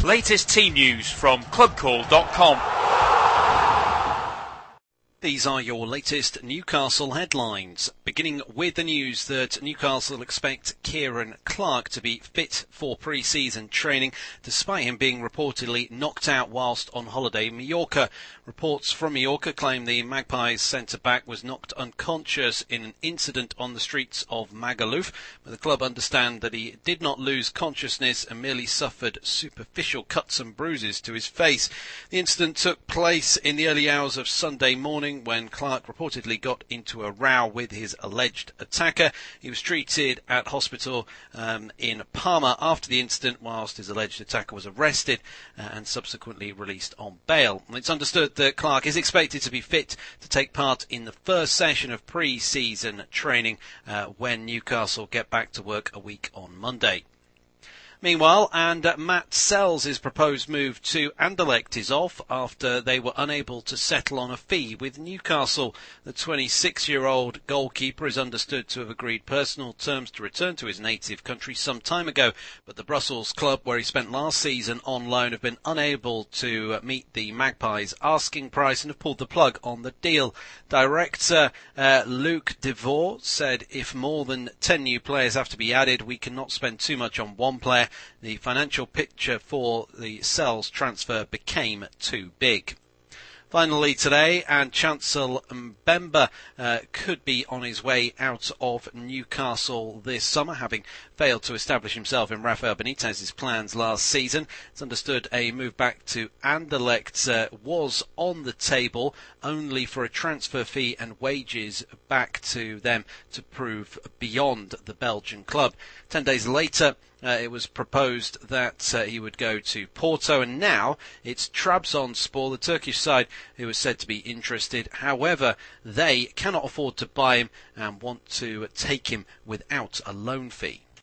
Latest team news from clubcall.com. These are your latest Newcastle headlines, beginning with the news that Newcastle expect Kieran Clark to be fit for pre-season training, despite him being reportedly knocked out whilst on holiday in Mallorca. Reports from Mallorca claim the Magpies centre-back was knocked unconscious in an incident on the streets of Magaluf, but the club understand that he did not lose consciousness and merely suffered superficial cuts and bruises to his face. The incident took place in the early hours of Sunday morning, when Clark reportedly got into a row with his alleged attacker. He was treated at hospital in Palma after the incident, whilst his alleged attacker was arrested and subsequently released on bail. It's understood that Clark is expected to be fit to take part in the first session of pre-season training when Newcastle get back to work a week on Monday. Meanwhile, Matt Sells' proposed move to Anderlecht is off after they were unable to settle on a fee with Newcastle. The 26-year-old goalkeeper is understood to have agreed personal terms to return to his native country some time ago, but the Brussels club, where he spent last season on loan, have been unable to meet the Magpies' asking price and have pulled the plug on the deal. Director Luc Devaux said if more than 10 new players have to be added, we cannot spend too much on one player. The financial picture for the Sells transfer became too big. Finally today, and Chancel Mbemba could be on his way out of Newcastle this summer, having failed to establish himself in Rafael Benitez's plans last season. It's understood a move back to Anderlecht was on the table, only for a transfer fee and wages back to them to prove beyond the Belgian club. 10 days later, it was proposed that he would go to Porto, and now it's Trabzonspor, the Turkish side, who is said to be interested. However, they cannot afford to buy him and want to take him without a loan fee.